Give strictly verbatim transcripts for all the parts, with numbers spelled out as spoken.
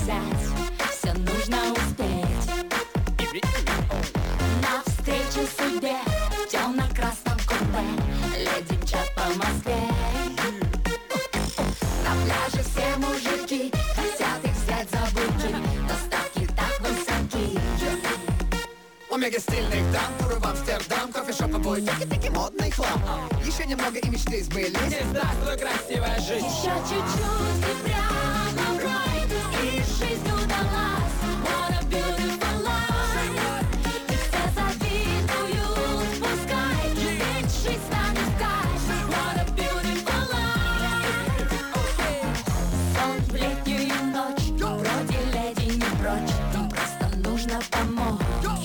взять, все нужно успеть. Навстречу судьбе в темно-красном купе леди мчат по Москве. На пляже все мужики хотят их взять за буки, но ставки так высоки. У мега стильных дам, туры в Амстердам, кофешоп, обои, таки-таки модный хлам. Еще немного и мечты сбылись. Здравствуй, красивая жизнь. Еще чуть-чуть и прямо в рай, и жизнь удалась. What a beautiful life. И все завидуют, пускай, ведь жизнь станет в кайф. What a beautiful life. Сон в летнюю ночь, вроде леди не прочь, им просто нужно помочь.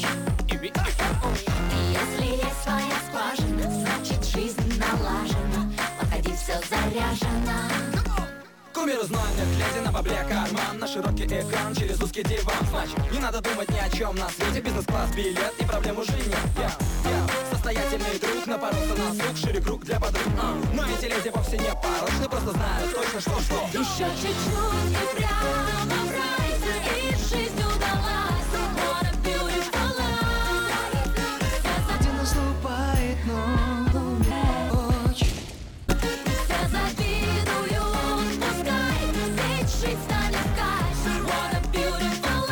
Если есть своя скважина, значит жизнь налажена. Подходи, все заряжено. Кумир знойных леди на бабле карман, на широкий экран через узкий диван. Значит, не надо думать ни о чем на свете. Бизнес-класс, билет и проблем уже нет. Я, я состоятельный друг, напоролся на сук, шире круг для подруг. а. Но эти леди вовсе не порочны, просто знают точно, что что. Еще чуть-чуть и прямо в рай, и жизнь удалась. What a beautiful life. Где наступает ночь. Все завидуют, пускай, ведь жизнь станет в кайф. What a beautiful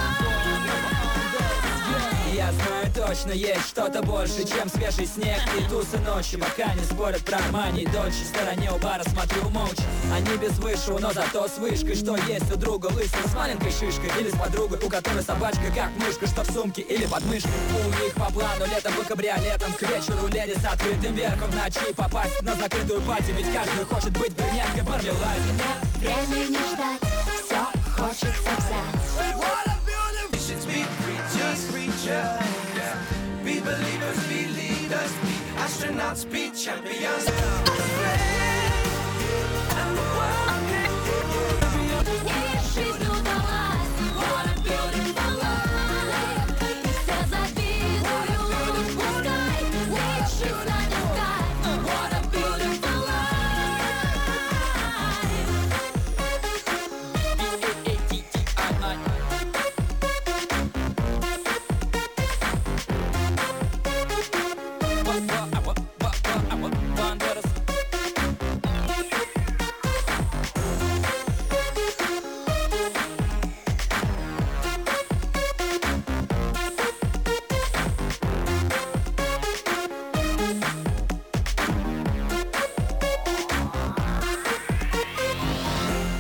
life. Я знаю точно, есть что-то больше, чем свежий снег и тусы ночи. Пока не спорят про Армани и Дольче, в стороне у бара смотрю молча. Они без высшего, но зато с вышкой. Что есть у друга лысый с маленькой шишкой, или с подругой, у которой собачка как мышка, что в сумке или под мышкой. У них по плану летом по кабриолетам, к вечеру леди с открытым верхом, в ночи попасть на закрытую пати. Ведь каждый хочет быть брюнеткой Барби Лайт. Времени ждать, все хочется взять. Be preachers, preachers, be believers, be leaders, be astronauts, be champions.